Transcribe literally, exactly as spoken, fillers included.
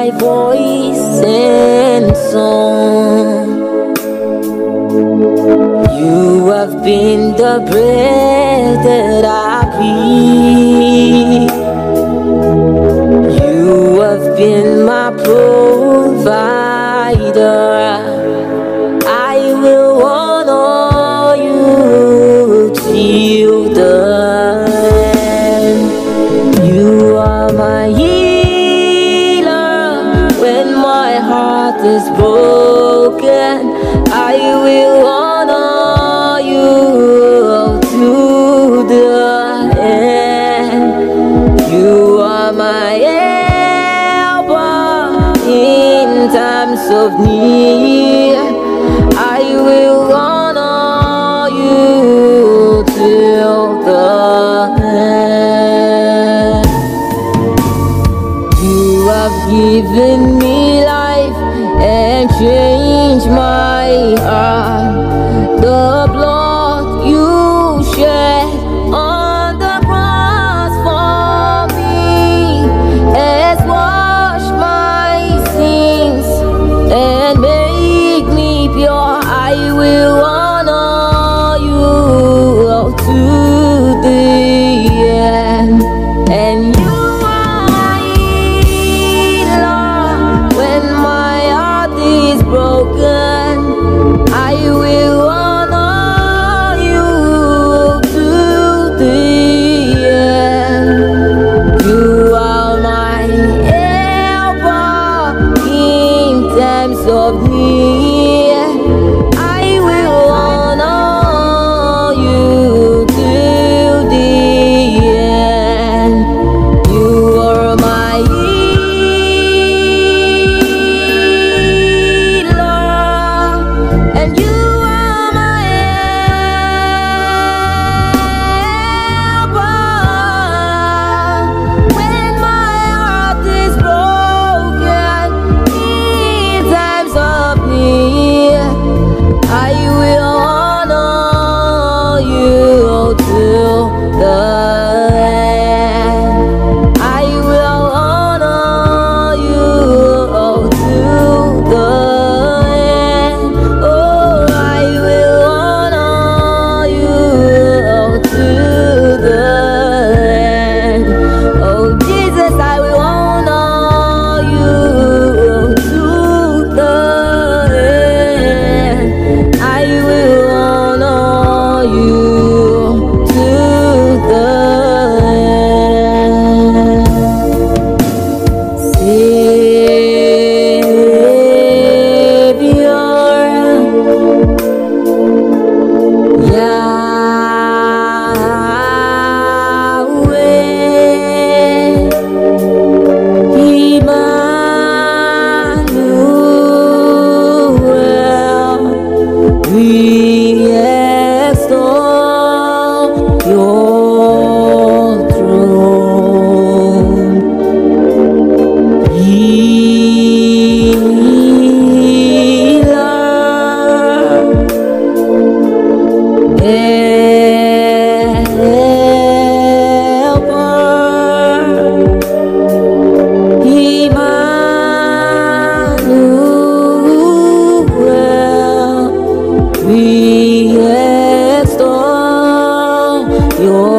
my voice and song. You have been the bread that I breathe. You have been my provider. I will honor you till the end. You are my healer. When my heart is broken, I will honor you to the end. You are my helper in times of need. I will honor you till the end. You have given me life and changed my heart. The blood you shed on the cross for me has washed my sins and made me pure. I will honor you to the end. And you are my healer. When my heart is broken, I will honor you to the end. You are my helper in times of need. I will honor you till the end. You are my healer, and you are my helper. When my heart is broken in times of need, I will honor you till the end. I will honor you till the end. Oh, I will honor you till the end. Oh, Jesus, I will honor you to the end. I will honor you to the end. Savior, Yahweh, Emmanuel, we extol your throne. Healer, helper, Emmanuel, we extol your